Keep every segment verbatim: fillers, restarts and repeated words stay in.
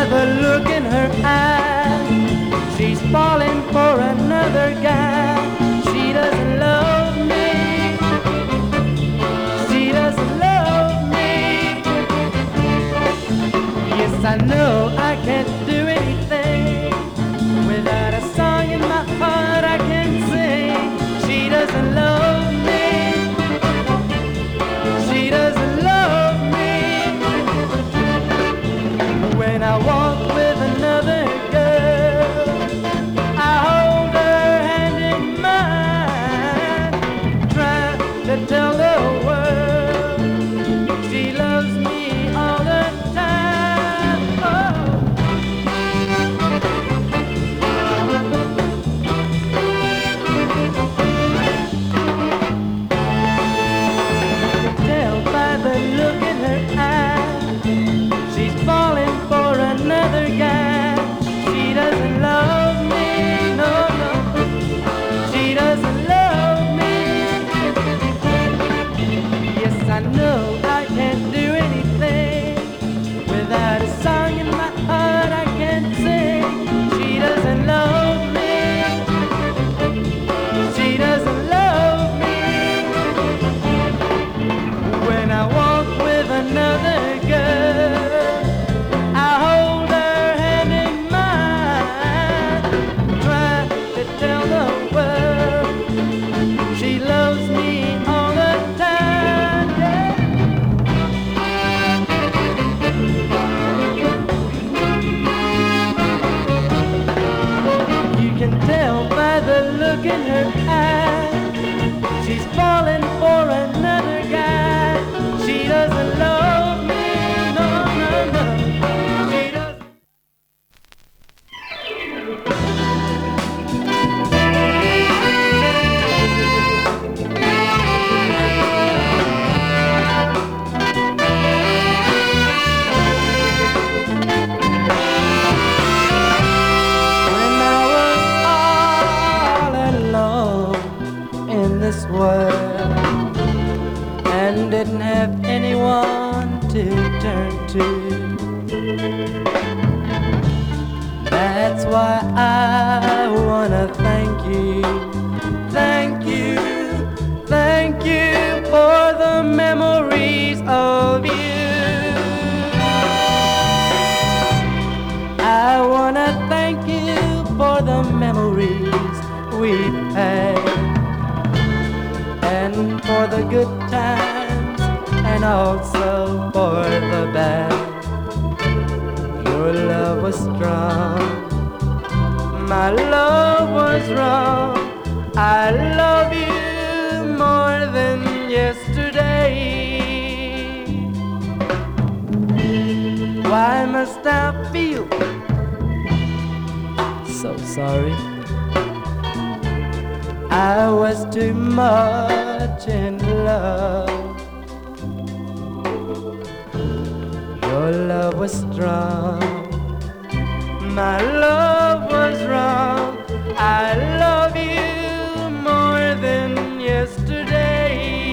the look in her eyes. She's falling for another guy. She doesn't love me. She doesn't love me. Yes, I know I can't do anything. Without a song in my heart I can sing. She doesn't love me. She doesn't love me. When I walk with another girl, I hold her hand in mine, try to tell the world she loves me all the time. Oh. Tell by the look in her eye, she's falling for another guy. She doesn't love me, no, no. She doesn't love me. Yes, I know I can't do anything. Without a song in my heart I can't sing. She doesn't love me. She doesn't love me. When I walk with another girl, I hold her hand in mine, try to tell the world she loves me all the time. Yeah. You can tell by the look in her eye, she's falling for another guy. She doesn't love me, no, no, no. She doesn't. When I was all alone in this world and didn't have anyone to turn to, that's why I wanna thank you, thank you, thank you for the memories of you. I wanna thank you for the memories we've had, and for the good times, and also for the bad. Your love was strong, my love was wrong. I love you more than yesterday. Why must I feel so sorry? I was too much in love. Your love was strong, my love was wrong. I love you more than yesterday.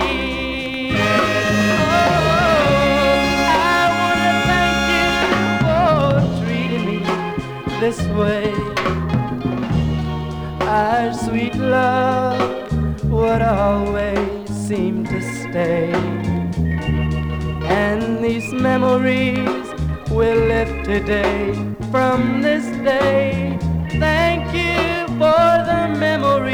Oh, I wanna thank you for treating me this way. Our sweet love would always seem to stay, and these memories will live today. From this day, thank you for the memories.